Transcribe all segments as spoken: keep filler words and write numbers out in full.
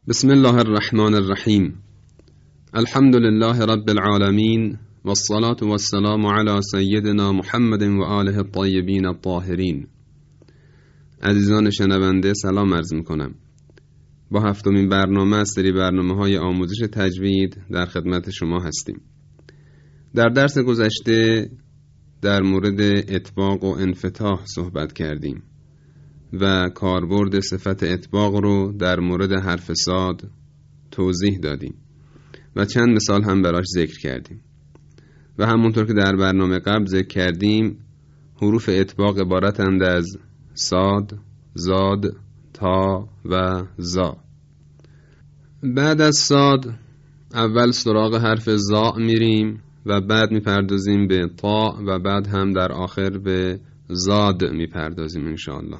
بسم الله الرحمن الرحیم. الحمد لله رب العالمین والصلاة والسلام علی سیدنا محمد و آله الطیبین الطاهرین. عزیزان شنونده سلام عرض میکنم. با هفتمین برنامه از سری برنامه های آموزش تجوید در خدمت شما هستیم. در درس گذشته در مورد اطباق و انفتاح صحبت کردیم و کاربرد صفت اطباق رو در مورد حرف صاد توضیح دادیم و چند مثال هم براش ذکر کردیم و همونطور که در برنامه قبل ذکر کردیم حروف اطباق عبارتند از صاد، زاد، تا و زا. بعد از صاد اول سراغ حرف زا میریم و بعد میپردازیم به تا و بعد هم در آخر به زاد میپردازیم انشاءالله.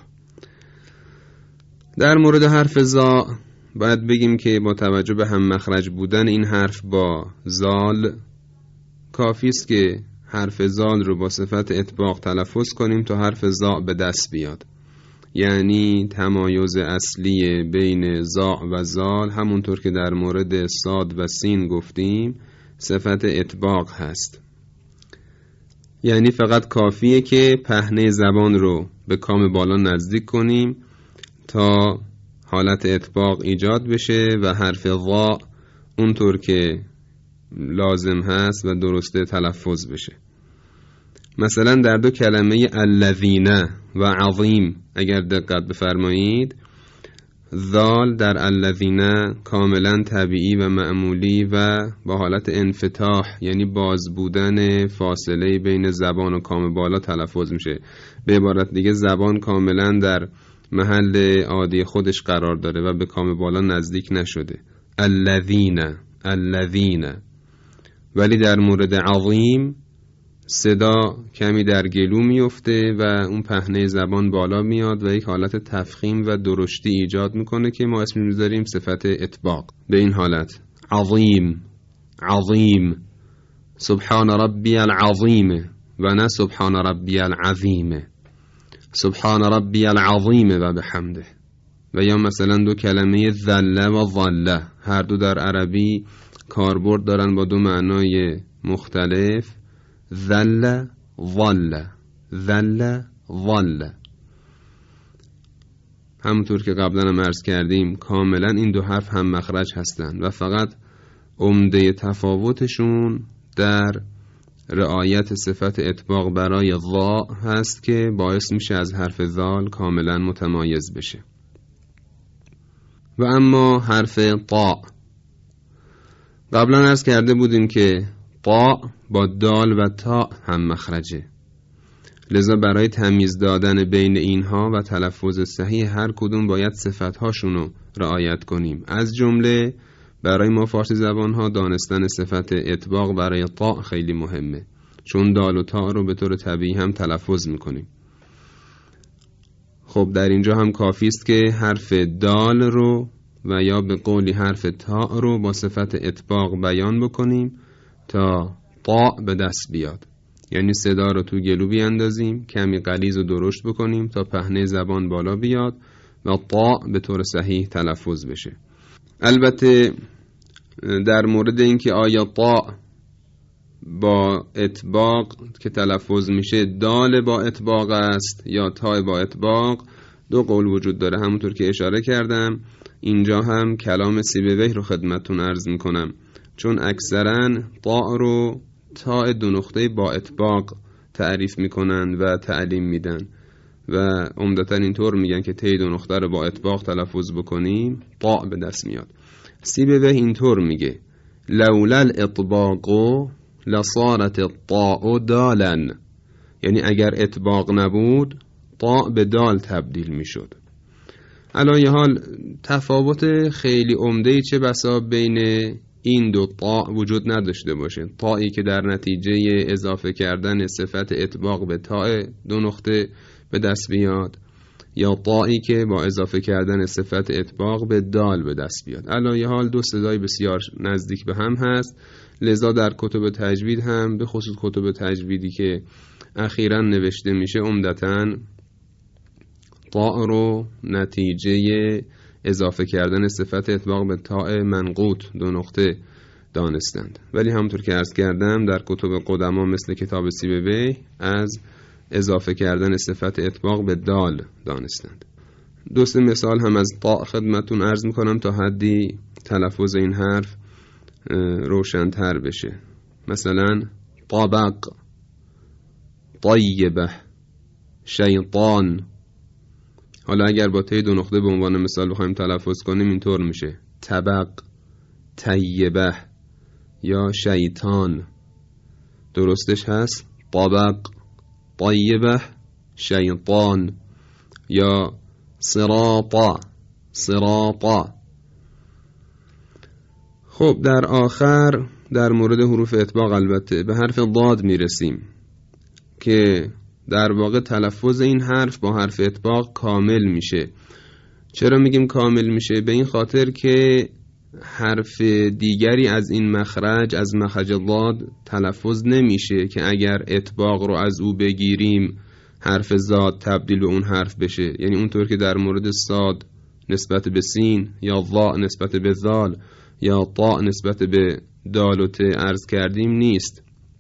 در مورد حرف زا باید بگیم که با توجه به هم مخرج بودن این حرف با زال کافی است که حرف زال رو با صفت اطباق تلفظ کنیم تا حرف زا به دست بیاد. یعنی تمایز اصلی بین زا و زال همونطور که در مورد صاد و سین گفتیم صفت اطباق هست. یعنی فقط کافیه که پهنه زبان رو به کام بالا نزدیک کنیم تا حالت اطباق ایجاد بشه و حرف ضا اونطور که لازم هست و درسته تلفظ بشه. مثلا در دو کلمه الذین و عظیم اگر دقت بفرمایید، ذال در الذین کاملا طبیعی و معمولی و با حالت انفتاح یعنی باز بودن فاصله بین زبان و کام بالا تلفظ میشه. به عبارت دیگه زبان کاملا در محل عادی خودش قرار داره و به کام بالا نزدیک نشده. الذین الذین. ولی در مورد عظیم صدا کمی در گلو میفته و اون پهنه زبان بالا میاد و یک حالت تفخیم و درشتی ایجاد میکنه که ما اسم میذاریم صفت اطباق. به این حالت عظیم عظیم، سبحان ربی العظیم و نه سبحان ربی العظیم، سبحان ربی العظیم و بحمده. و یا مثلا دو کلمه ذله و ظله هر دو در عربی کاربرد دارن با دو معنای مختلف. ذله ظله، ذله ظله. همونطور که قبلا هم عرض کردیم کاملا این دو حرف هم مخرج هستند و فقط عمده تفاوتشون در رعایت صفت اطباق برای ضا هست که باعث میشه از حرف ذال کاملا متمایز بشه. و اما حرف طا قبلا عرض کرده بودیم که طا با دال و تا هم مخرجه، لذا برای تمیز دادن بین اینها و تلفظ صحیح هر کدوم باید صفتهاشونو رعایت کنیم. از جمله برای ما فارسی زبان ها دانستن صفت اطباق برای طا خیلی مهمه، چون دال و تا رو به طور طبیعی هم تلفظ میکنیم. خب در اینجا هم کافی است که حرف دال رو و یا به قولی حرف تا رو با صفت اطباق بیان بکنیم تا طا به دست بیاد. یعنی صدا رو تو گلو بیاندازیم، کمی غلیظ و درشت بکنیم تا پهنه زبان بالا بیاد و طا به طور صحیح تلفظ بشه. البته در مورد اینکه آیا طا با اطباق که تلفظ میشه دال با اطباق است یا تا با اطباق، دو قول وجود داره. همونطور که اشاره کردم اینجا هم کلام سیبویه رو خدمتتون عرض میکنم، چون اکثرا طا رو تا دو نقطه با اطباق تعریف میکنن و تعلیم میدن و عمدتا اینطور میگن که تی دو نقطه رو با اطباق تلفظ بکنیم طا به دست میاد. سیبویه اینطور میگه لولا الاطباق لصارت الطاء دالا، یعنی اگر اطباق نبود طا به دال تبدیل میشد. علی حال تفاوت خیلی عمده‌ای چه بسا بین این دو طا وجود نداشته باشه، طایی که در نتیجه اضافه کردن صفت اطباق به تا دو نقطه به دست بیاد یا طایی که با اضافه کردن صفت اطباق به دال به دست بیاد. علی حال دو صدای بسیار نزدیک به هم هست، لذا در کتب تجوید هم به خصوص کتب تجویدی که اخیراً نوشته میشه عمدتاً طا رو نتیجه اضافه کردن صفت اطباق به تاء منقوط دو نقطه دانستند، ولی همونطور که عرض کردم در کتب قدما مثل کتاب سیبوی از اضافه کردن صفت اطباق به دال دانستند. دو سه مثال هم از طاء خدمتون عرض میکنم تا حدی تلفظ این حرف روشن‌تر بشه. مثلا طبق، طیبه، شیطان. حالا اگر با ته دو نقطه به عنوان مثال بخوایم تلفظ کنیم اینطور میشه: طبق، طیبه یا شیطان. درستش هست طبق، طیبه، شیطان یا صراطا، صراطا. خب در آخر در مورد حروف اطباق البته به حرف ضاد میرسیم که در واقع تلفظ این حرف با حرف اطباق کامل میشه. چرا میگیم کامل میشه؟ به این خاطر که حرف دیگری از این مخرج، از مخرج ضاد تلفظ نمیشه که اگر اطباق رو از او بگیریم حرف ضاد تبدیل به اون حرف بشه. یعنی اونطور که در مورد صاد نسبت به سین یا ضا نسبت به ذال یا طا نسبت به دال و ت عرض کردیم نیست.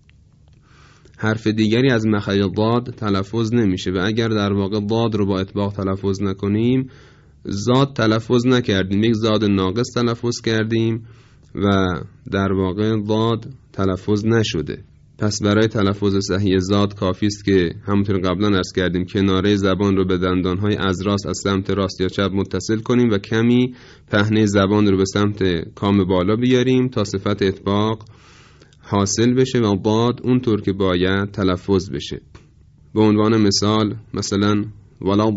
حرف دیگری از مخرج ضاد تلفظ نمیشه و اگر در واقع ضاد رو با اطباق تلفظ نکنیم زاد تلفظ نکردیم، یک زاد ناقص تلفظ کردیم و در واقع ضاد تلفظ نشده. پس برای تلفظ صحیح زاد کافی است که همونطور قبلا عرض کردیم کناره زبان رو به دندانهای اضراس از سمت راست یا چپ متصل کنیم و کمی پهنه زبان رو به سمت کام بالا بیاریم تا صفت اطباق حاصل بشه و ضاد اونطور که باید تلفظ بشه. به عنوان مثال مثلا ولا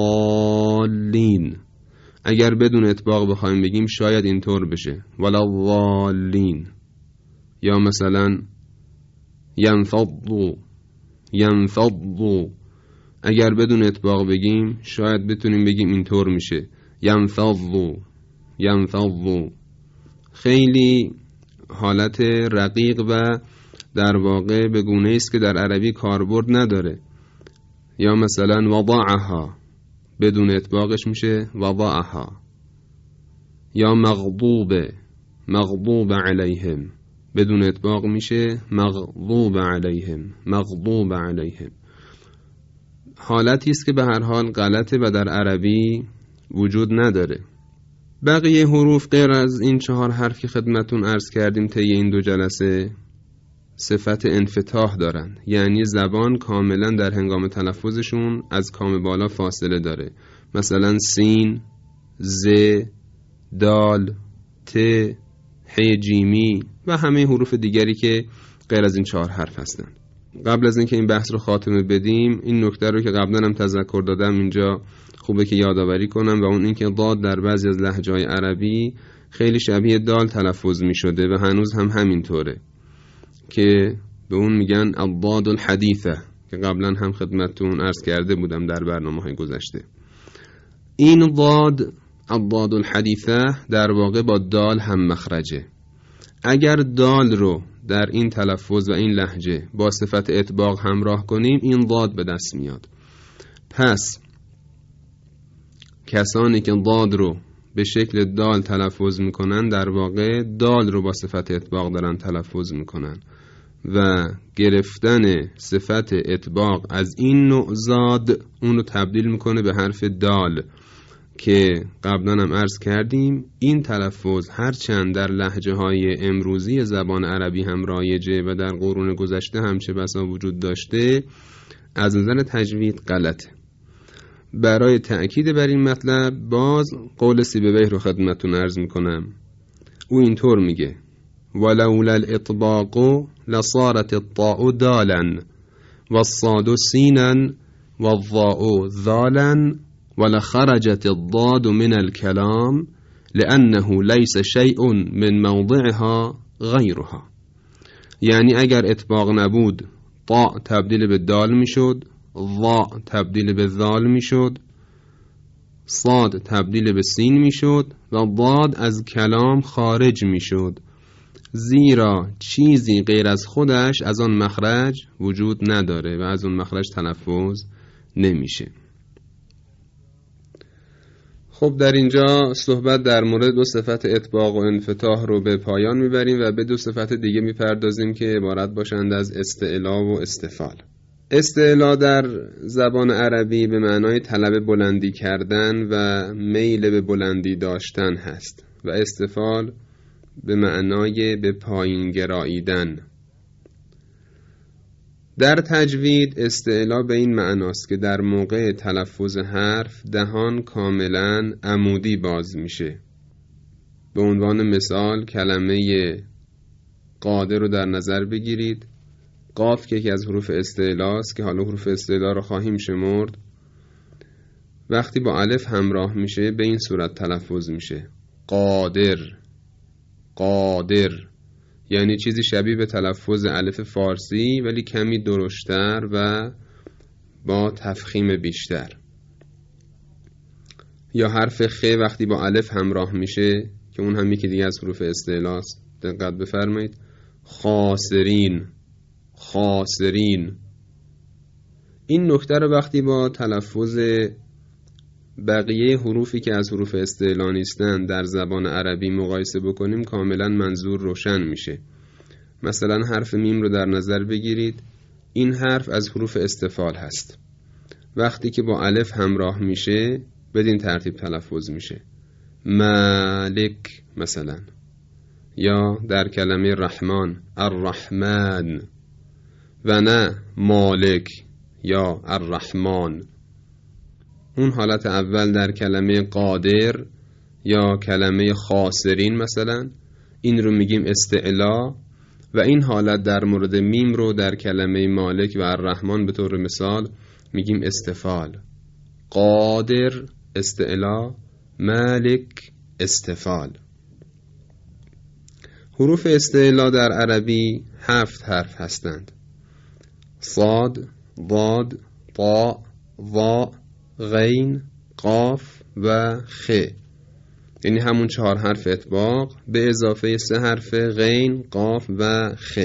ضالین، اگر بدون اطباق بخوایم بگیم شاید اینطور بشه ولا ضالین. یا مثلا ینفضوا، ینفضوا، اگر بدون اطباق بگیم شاید بتونیم بگیم اینطور میشه ینفضوا، ینفضوا. خیلی حالت رقیق و در واقع به گونه است که در عربی کاربرد نداره. یا مثلا وضعها، بدون اطباقش میشه وضعها. یا مغضوب، مغضوب علیهم، بدون اطباق میشه مغضوب علیهم، مغضوب علیهم. حالتی است که به هر حال غلطه و در عربی وجود نداره. بقیه حروف غیر از این چهار حرف که خدمتون عرض کردیم طی این دو جلسه صفت انفتاح دارن، یعنی زبان کاملا در هنگام تلفظشون از کام بالا فاصله داره. مثلا سین، ز، دال، ت، ح، جیمی و همه حروف دیگری که غیر از این چهار حرف هستن. قبل از اینکه این بحث رو خاتمه بدیم این نکته رو که قبلا هم تذکر دادم اینجا خوبه که یادآوری کنم و اون اینکه ضاد در بعضی از لهجه‌های عربی خیلی شبیه دال تلفظ می شده و هنوز هم همینطوره که به اون میگن الضاد الحدیثه که قبلا هم خدمتتون عرض کرده بودم در برنامه‌های گذشته. این ضاد الضاد الحدیثه در واقع با دال هم مخرجه. اگر دال رو در این تلفظ و این لهجه با صفت اطباق همراه کنیم این ضاد به دست میاد. پس کسانی که ضاد رو به شکل دال تلفظ میکنن در واقع دال رو با صفت اطباق دارن تلفظ میکنن و گرفتن صفت اطباق از این نوع زاد اون رو تبدیل میکنه به حرف دال که قبلا هم عرض کردیم این تلفظ هرچند در لهجه های امروزی زبان عربی هم رایجه و در قرون گذشته هم چه بسا وجود داشته، از نظر تجوید غلطه. برای تأکید بر این مطلب باز قول سیبوی رو خدمتتون عرض میکنم. او اینطور میگه ولولا الاطباق لصارت الطاء دالا والصاد سینا والضاء ذالا ولخرجت الضاد من الكلام لأنه ليس شيء من موضعها غيرها. یعنی اگر اطباق نبود طاء تبدیل به دال میشد، ضاء تبدیل به ذال میشد، صاد تبدیل به سین میشد و ضاد از کلام خارج میشد، زیرا چیزی غیر از خودش از آن مخرج وجود نداره و از آن مخرج تلفظ نمیشه. خب در اینجا صحبت در مورد دو صفت اطباق و انفتاح رو به پایان میبریم و به دو صفت دیگه میپردازیم که عبارت باشند از استعلا و استفال. استعلا در زبان عربی به معنای طلب بلندی کردن و میل به بلندی داشتن هست و استفال به معنای به پایین گراییدن. در تجوید استعلا به این معناست که در موقع تلفظ حرف دهان کاملا عمودی باز میشه. به عنوان مثال کلمه قادر رو در نظر بگیرید. قاف که یکی از حروف استعلا است که حالا حروف استعلا رو خواهیم شمرد، وقتی با الف همراه میشه به این صورت تلفظ میشه: قادر. قادر یعنی چیزی شبیه به تلفظ الف فارسی ولی کمی درشتر و با تفخیم بیشتر. یا حرف خ وقتی با الف همراه میشه که اون هم یکی دیگه از حروف استعلا است، دقت بفرمایید: خاسرین. خاسرین. این نکته رو وقتی با تلفظ بقیه حروفی که از حروف استعلا نیستن در زبان عربی مقایسه بکنیم کاملا منظور روشن میشه. مثلا حرف میم رو در نظر بگیرید. این حرف از حروف استفال هست. وقتی که با الف همراه میشه بدین ترتیب تلفظ میشه: مالک مثلا. یا در کلمه رحمان: الرحمن. و نه مالک یا الرحمن. اون حالت اول در کلمه قادر یا کلمه خاسرین مثلا، این رو میگیم استعلا، و این حالت در مورد میم رو در کلمه مالک و الرحمن به طور مثال میگیم استفال. قادر استعلا، مالک استفال. حروف استعلا در عربی هفت حرف هستند: صاد، ضاد، طاء، ظاء، غین، قاف و خ. یعنی همون چهار حرف اطباق به اضافه سه حرف غین، قاف و خ.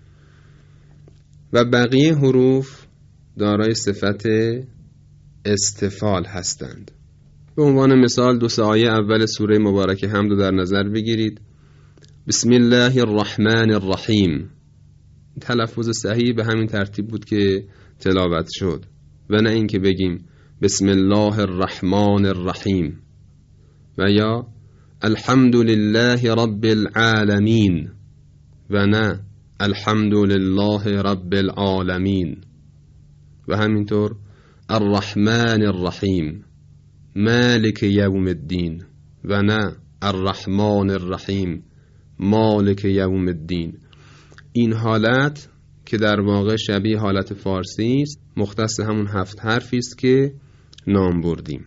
و بقیه حروف دارای صفت استفال هستند. به عنوان مثال دو سه آیه اول سوره مبارکه حمد رو در نظر بگیرید. بسم الله الرحمن الرحیم. تلفظ صحیح به همین ترتیب بود که تلاوت شد و نه اینکه بگیم بسم الله الرحمن الرحیم و یا الحمد لله رب العالمین و نه الحمد لله رب العالمین. و همینطور الرحمن الرحیم مالک یوم الدین و نه الرحمن الرحیم مالک یوم الدین. این حالت که در واقع شبیه حالت فارسی است مختص همون هفت حرفی است که نام بردیم.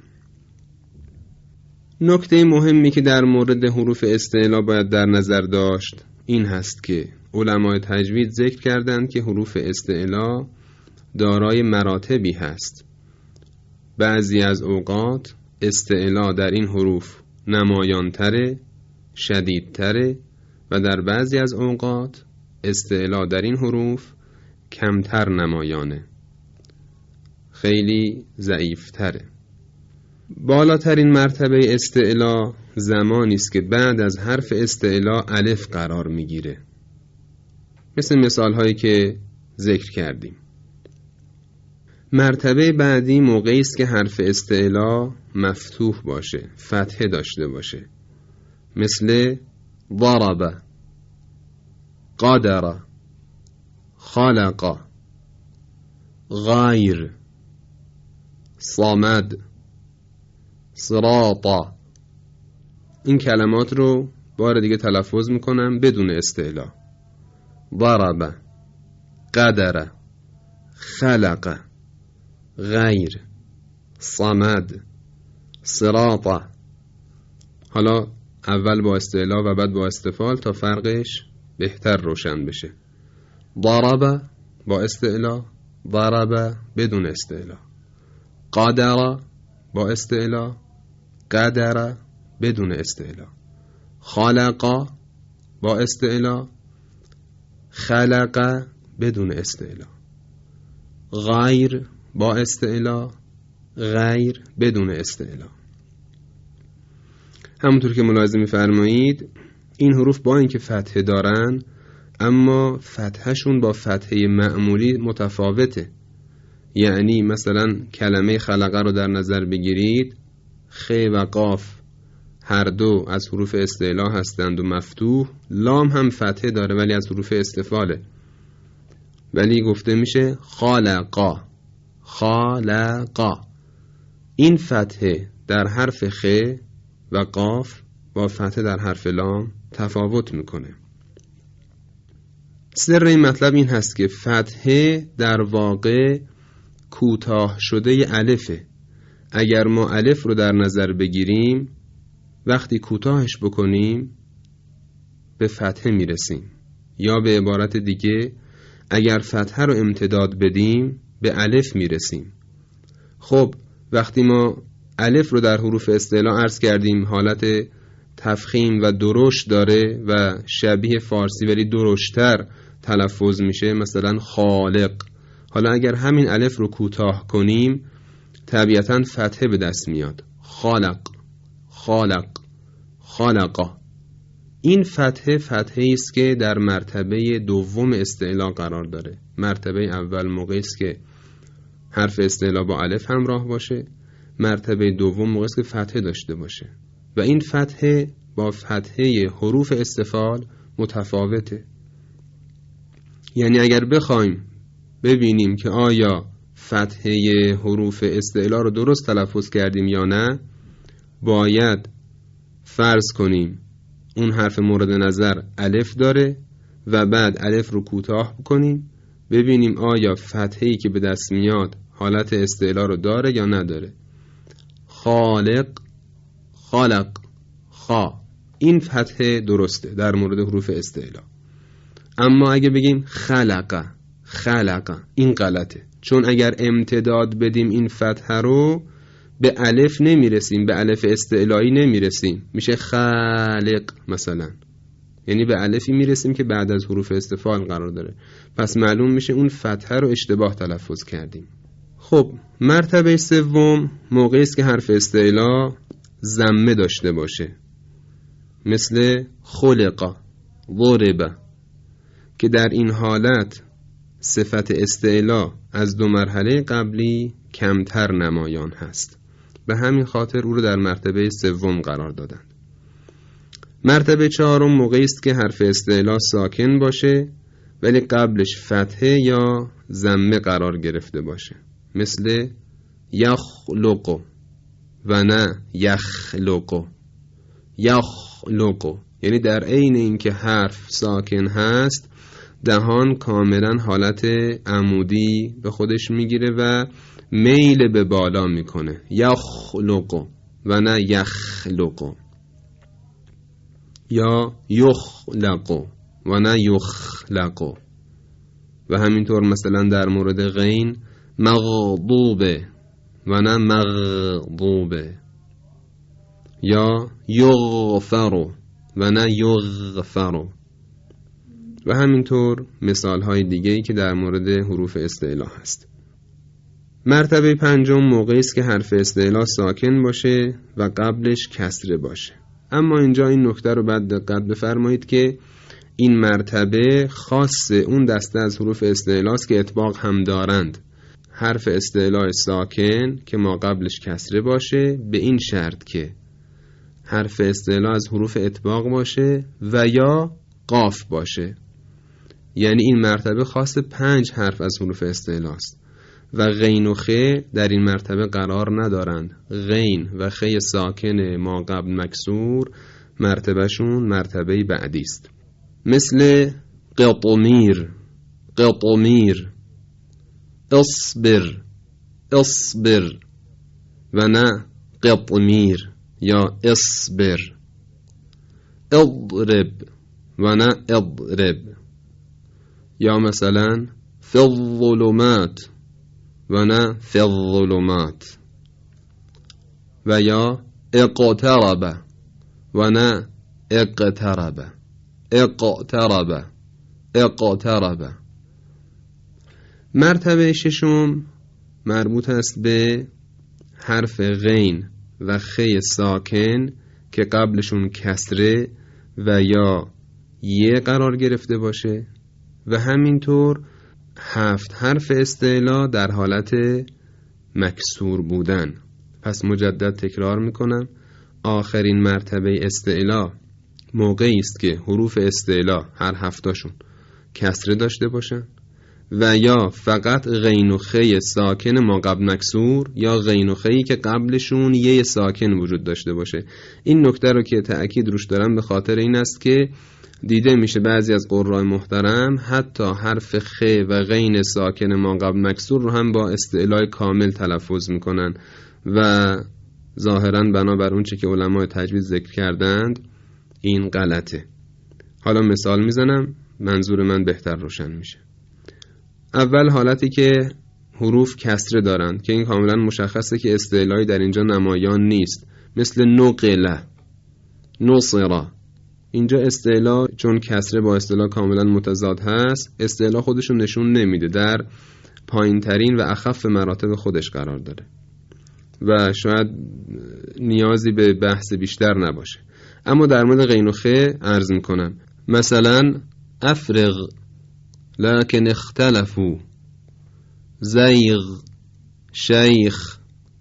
نکته مهمی که در مورد حروف استعلا باید در نظر داشت این هست که علمای تجوید ذکر کردند که حروف استعلا دارای مراتبی هست. بعضی از اوقات استعلا در این حروف نمایانتره، شدیدتره و در بعضی از اوقات استعلا در این حروف کمتر نمایانه، خیلی ضعیفتره. بالاترین مرتبه استعلا زمانی است که بعد از حرف استعلا الف قرار میگیره، مثل مثال هایی که ذکر کردیم. مرتبه بعدی موقعی است که حرف استعلا مفتوح باشه، فتحه داشته باشه، مثل ضرب، قدر، خلق، غیر، صمد، صراط. این کلمات رو بار دیگه تلفظ میکنم بدون استعلا: ضرب، قدر، خلق، غیر، صمد، صراط. حالا اول با استعلا و بعد با استفال تا فرقش بهتر روشن بشه. ضرب با استعلا، ضرب بدون استعلا. قدر با استعلا، قدر بدون استعلا. خلق با استعلا، خلق بدون استعلا. غیر با استعلا، غیر بدون استعلا. همونطور که ملاحظه می‌فرمایید این حروف با اینکه فتحه دارن اما فتحشون با فتحه معمولی متفاوته. یعنی مثلا کلمه خلقه رو در نظر بگیرید، خ و قاف هر دو از حروف استعلا هستند و مفتوح، لام هم فتحه داره ولی از حروف استفاله، ولی گفته میشه خالقا خالقا. این فتحه در حرف خ و قاف با فتحه در حرف لام تفاوت میکنه. سر این مطلب این هست که فتحه در واقع کوتاه شده الفه. اگر ما الف رو در نظر بگیریم وقتی کوتاهش بکنیم به فتحه میرسیم، یا به عبارت دیگه اگر فتحه رو امتداد بدیم به الف میرسیم. خب وقتی ما الف رو در حروف استعلا عرض کردیم حالت تفخیم و درشت داره و شبیه فارسی ولی درشتر تلفظ میشه، مثلا خالق. حالا اگر همین الف رو کوتاه کنیم طبیعتاً فتحه به دست میاد، خالق خالق خالقا. این فتحه فتحه است که در مرتبه دوم استعلا قرار داره. مرتبه اول موقعی است که حرف استعلا با الف همراه باشه، مرتبه دوم موقعی است که فتحه داشته باشه و این فتحه با فتحه حروف استفال متفاوته. یعنی اگر بخوایم ببینیم که آیا فتحه حروف استعلا رو درست تلفظ کردیم یا نه، باید فرض کنیم اون حرف مورد نظر الف داره و بعد الف رو کوتاه کنیم ببینیم آیا فتحه‌ای که به دست میاد حالت استعلا رو داره یا نداره. خالق خالق خا، این فتحه درسته در مورد حروف استعلا. اما اگه بگیم خلق خلق این غلطه، چون اگر امتداد بدیم این فتحه رو به الف نمیرسیم، به الف استعلایی نمیرسیم، میشه خالق مثلا، یعنی به الفی میرسیم که بعد از حروف استفال قرار داره، پس معلوم میشه اون فتحه رو اشتباه تلفظ کردیم. خب مرتبه سوم موقعی است که حرف استعلا ضمه داشته باشه، مثل خلق ضرب، که در این حالت صفت استعلا از دو مرحله قبلی کمتر نمایان هست، به همین خاطر او رو در مرتبه سوم قرار دادند. مرتبه چهارم موقعی است که حرف استعلا ساکن باشه ولی قبلش فتحه یا ضمه قرار گرفته باشه، مثل یخلق و نه یخلق. یخلق یعنی در عین اینکه حرف ساکن هست دهان کاملا حالت عمودی به خودش میگیره و میل به بالا میکنه، یخلق و نه یخلق، یا یخلق و نه یخلق. و همینطور مثلا در مورد غین مغضوب و نه مغضوب، یا یغفر و نه یغفر. و همینطور مثال های دیگه‌ای که در مورد حروف استعلا هست. مرتبه پنجم موقعی است که حرف استعلا ساکن باشه و قبلش کسره باشه. اما اینجا این نکته رو باید دقت بفرمایید که این مرتبه خاص اون دسته از حروف استعلا است که اطباق هم دارند. حرف استعلا ساکن که ما قبلش کسره باشه به این شرط که حرف استعلا از حروف اطباق باشه و یا قاف باشه. یعنی این مرتبه خاص پنج حرف از حروف استعلا است و غین و خ در این مرتبه قرار ندارند. غین و خ ساکن ما قبل مکسور مرتبهشون مرتبه بعدی است، مثل قطمیر قطمیر، اصبر اصبر و نه قطمیر یا اصبر، اضرب و نه اضرب، یا مثلا فی الظلمات و نه فی الظلمات، و یا اقترب و نه اقترب، اقترب اقترب. مرتبه ششم مربوط است به حرف غین و خ ساکن که قبلشون کسره و یا یه قرار گرفته باشه و همینطور هفت حرف استعلا در حالت مکسور بودن. پس مجدد تکرار میکنم، آخرین مرتبه استعلا موقعی است که حروف استعلا هر هفتاشون کسره داشته باشن و یا فقط غین و خی ساکن ما قبل مکسور یا غین و خی که قبلشون یه ساکن وجود داشته باشه. این نکته رو که تأکید روش دارم به خاطر این است که دیده میشه بعضی از قرای محترم حتی حرف خ و غین ساکن ما قبل مکسور رو هم با استعلای کامل تلفظ میکنن و ظاهراً بنابر اون چه که علمای تجوید ذکر کردند این غلطه. حالا مثال میزنم منظور من بهتر روشن میشه. اول حالتی که حروف کسره دارند که این کاملا مشخصه که استعلایی در اینجا نمایان نیست، مثل نقله، نصره. اینجا استعلا چون کسره با استعلا کاملا متضاد هست، استعلا خودشو نشون نمیده، در پایین ترین و اخف مراتب خودش قرار داره و شاید نیازی به بحث بیشتر نباشه. اما در مورد غین و خ عرض میکنم، مثلا افرغ لكن اختلفوا، زیغ، شیخ.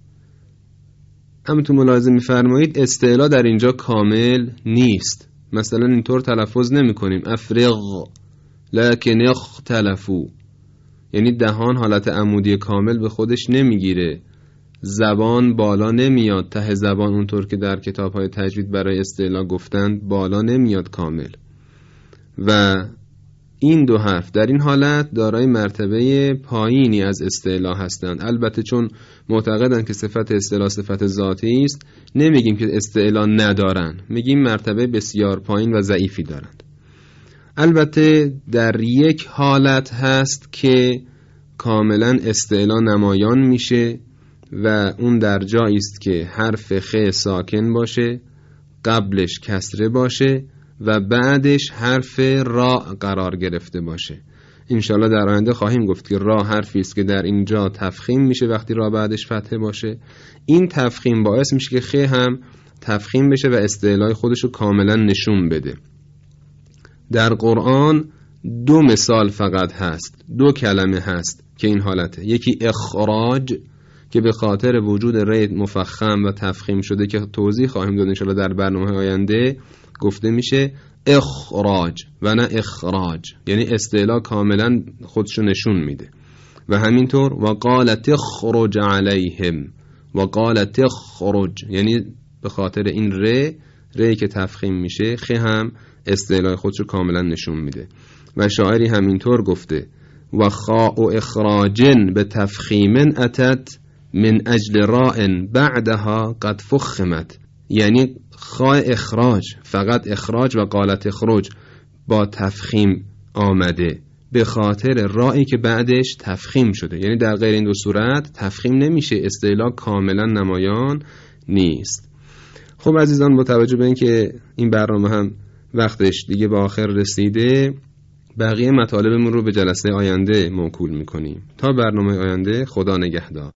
همونطور ملاحظه میفرمایید استعلا در اینجا کامل نیست. مثلا اینطور تلفظ نمی کنیم افرغ لكن اختلفوا، یعنی دهان حالت عمودی کامل به خودش نمیگیره، زبان بالا نمیاد، ته زبان اونطور که در کتاب‌های تجوید برای استعلا گفتند بالا نمیاد کامل. و این دو حرف در این حالت دارای مرتبه پایینی از استعلا هستند. البته چون معتقدند که صفت استعلا صفت ذاتی است، نمیگیم که استعلا ندارن، میگیم مرتبه بسیار پایین و ضعیفی دارند. البته در یک حالت هست که کاملا استعلا نمایان میشه و اون در جایی است که حرف خ ساکن باشه، قبلش کسره باشه و بعدش حرف را قرار گرفته باشه. انشالله در آینده خواهیم گفت که را حرفی است که در اینجا تفخیم میشه وقتی را بعدش فتحه باشه. این تفخیم باعث میشه که خ هم تفخیم بشه و استعلای خودشو کاملا نشون بده. در قرآن دو مثال فقط هست، دو کلمه هست که این حالته. یکی اخراج که به خاطر وجود ری مفخم و تفخیم شده که توضیح خواهیم داد انشالله در برنامه آینده، گفته میشه اخراج و نه اخراج، یعنی استعلا کاملا خودشو نشون میده. و همینطور و قالت اخرج علیهم، و قالت اخرج، یعنی به خاطر این ری ری که تفخیم میشه خ هم استعلا خودشو کاملا نشون میده. و شاعری همینطور گفته و خاء اخراجن به تفخیمن اتت من اجل رائن بعدها قد فخمت، یعنی خاء اخراج فقط اخراج و قالت اخراج با تفخیم آمده به خاطر رائی که بعدش تفخیم شده، یعنی در غیر این دو صورت تفخیم نمیشه، استعلا کاملا نمایان نیست. خب عزیزان، با توجه به این که این برنامه هم وقتش دیگه به آخر رسیده، بقیه مطالبمون رو به جلسه آینده موکول میکنیم. تا برنامه آینده، خدا نگهدار.